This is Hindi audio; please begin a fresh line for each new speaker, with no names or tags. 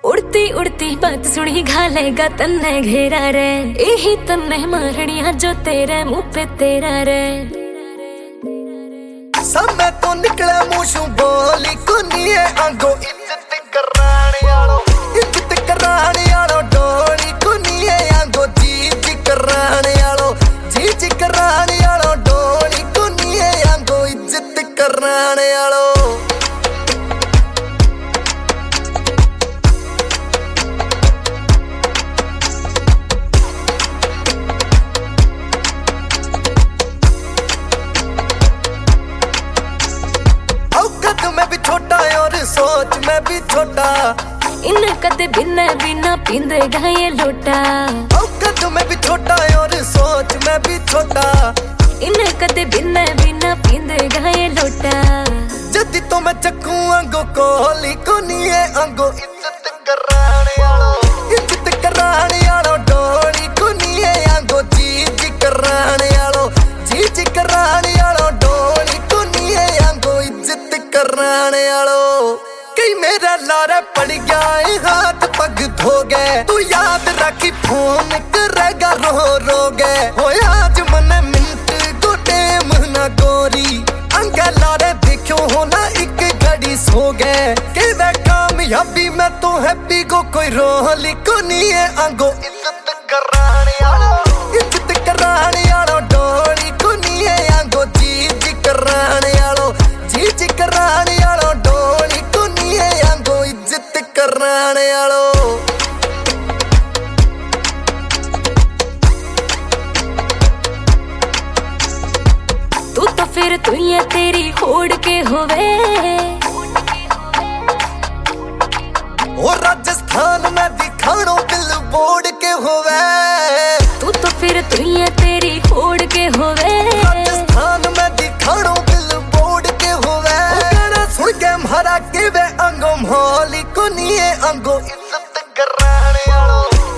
उड़ती उड़ती बात सुनी घालेगा तन्ने घेरा रे, यही तन्ने मारनिया जो तेरे मुंह पे तेरा रे।
समय तो निकले मुंह बोली कुनिए आंगो इज्जत कराने आलो, इज्जत कराने आलो डोली कुनिए आंगो जी कराने आलो, जी कराने आलो डोली कुनिए आंगो इज्जत कराने आलो। मैं भी छोटा और सोच में भी छोटा,
इन कदे बिना बिना पींदे गाये लोटा।
औकात में भी छोटा और सोच में भी छोटा,
इन कदे बिना बिना पींदे गाये लोटा।
जदी तो मैं चक्कू आंगो कोहली कुनिए आंगो इज्जत कराने आलो, इज्जत कराने आलो डोली कुनिए आंगो जी कराने आलो, जी कराने आलो डोली कुनिए आंगो इज्जत कराने आलो। कई मेरा लारा पड़ गया हाथ पग धो गए, तू याद रखी फोन करेगा रो रो गए। हो आज मन मिनट गोटे महीना गोरी अंगा लारे देखो हो ना एक घड़ी सो गए। के वे कामयाबी में तो हैप्पी को कोई रोली को नहीं है आंगो इज्जत कराने आलो, इज्जत कराने आलो डोली को नहीं है आंगो जी कराने आलो, जी कराने आलो डोली को नहीं है आंगो इज्जत कराने आलो।
तू तो फिर तू ये तेरी होड़ के होवे,
ओ राजस्थान में दिखानो बिल बोर्ड के होवे।
तू तो फिर तू ये तेरी होड़ के होवे,
राजस्थान में दिखानो बिल बोर्ड के होवे। गाना सुन के मारा के वे अंगो मोली को नहीं है आंगो इज्जत कराने आलो।